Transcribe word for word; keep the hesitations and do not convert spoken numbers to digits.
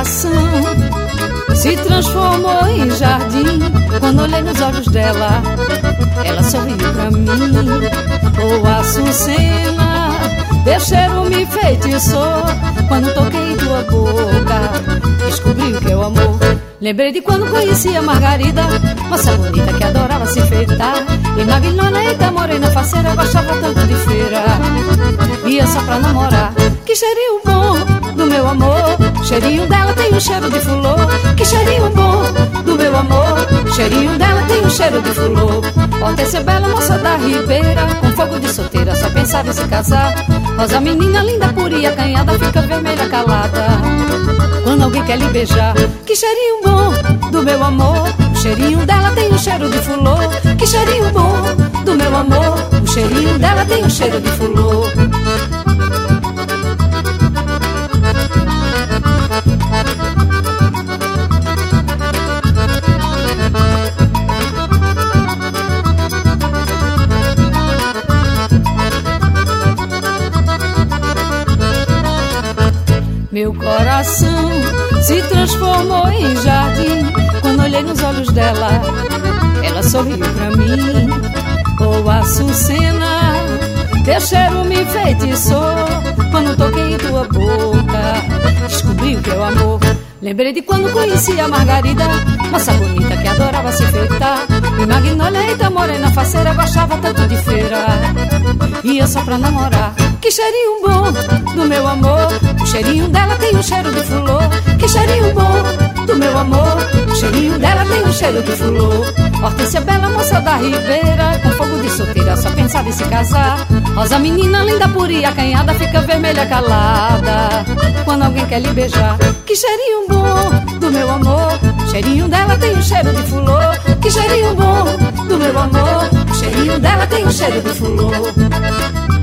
coração se transformou em jardim quando olhei nos olhos dela. Ela sorriu pra mim. Oh, Açucena, teu cheiro me enfeitiçou quando toquei tua boca. Descobri o que é o amor. Lembrei de quando conheci a Margarida, moça bonita que adorava se enfeitar. E magnona, eita morena faceira, gostava tanto de feira. Ia só pra namorar. Que cheirinho bom do meu amor. Cheirinho dela tem um cheiro de fulô. Que cheirinho bom do meu amor. Cheirinho dela tem um cheiro de fulô. Hortência bela, moça da Ribeira, com fogo de solteira, só pensava em se casar. Rosa menina linda, pura e acanhada, fica vermelha calada quando alguém quer lhe beijar. Que cheirinho bom do meu amor. O cheirinho dela tem um cheiro de fulô. Que cheirinho bom do meu amor. O cheirinho dela tem um cheiro de fulô. Meu coração se transformou em jardim quando olhei nos olhos dela. Ela sorriu pra mim. Oh, Açucena, teu cheiro me enfeitiçou quando toquei em tua boca. Descobri o que é o amor. Lembrei de quando conheci a Margarida, moça bonita que adorava se enfeitar. E magnólia, eita morena faceira, gostava tanto de feira. Ia só pra namorar. Que cheirinho bom do meu amor. O cheirinho dela tem um cheiro de fulô. Que cheirinho bom do meu amor. O cheirinho dela tem um cheiro de fulô. Hortência bela, moça da Ribeira, com fogo de solteira, só pensava em se casar. Rosa menina linda, pura e acanhada, fica vermelha calada quando alguém quer lhe beijar. Que cheirinho bom do meu amor. O cheirinho dela tem um cheiro de fulô. Que cheirinho bom do meu amor. O cheirinho dela tem um cheiro de fulô.